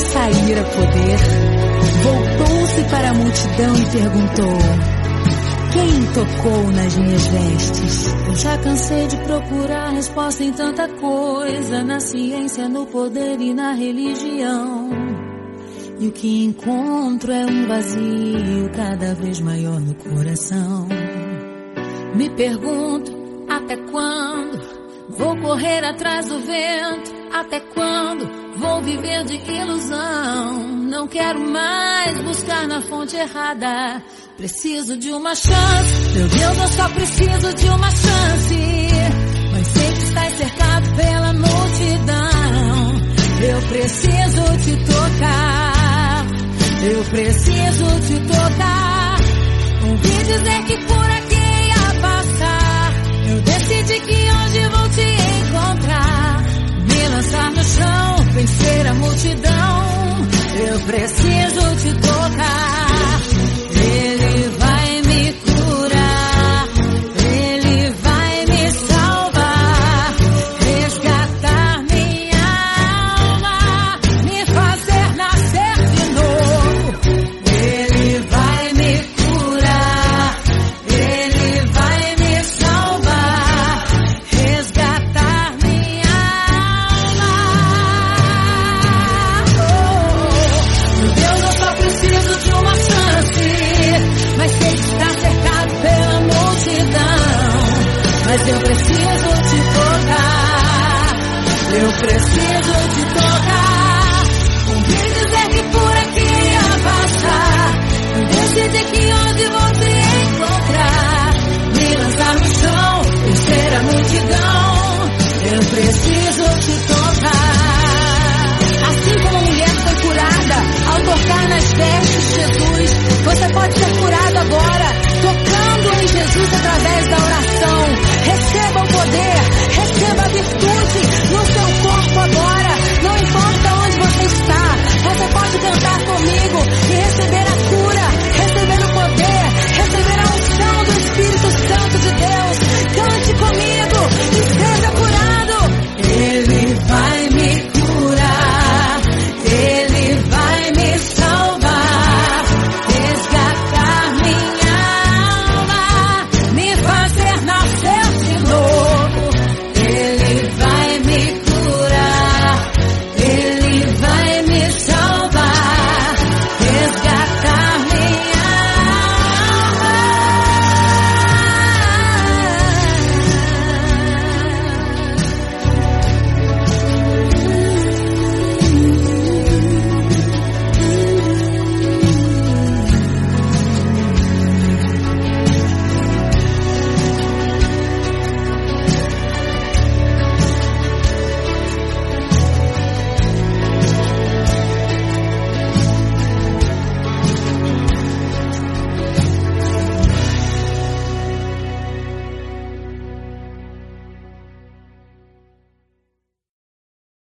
sair a poder, voltou-se para a multidão e perguntou: quem tocou nas minhas vestes? Eu já cansei de procurar resposta em tanta coisa, na ciência, no poder e na religião. E o que encontro é um vazio cada vez maior no coração. Me pergunto, até quando vou correr atrás do vento? Até quando vou viver de ilusão? Não quero mais buscar na fonte errada. Preciso de uma chance, meu Deus, eu só preciso de uma chance. Mas sei que estás cercado pela multidão. Eu preciso te tocar, eu preciso te tocar. Ouvi dizer que por aqui ia passar. Eu decidi que hoje vou te encontrar. Me lançar no chão, vencer a multidão. Eu preciso te tocar. Ele vai me curar, Ele vai me salvar, resgatar minha alma, me fazer nascer de novo. Ele vai me curar, Ele vai me salvar, resgatar minha alma. Oh, meu Deus, eu só preciso de uma chance. Mas sei que está cercado pela multidão. Mas eu preciso te tocar. Eu preciso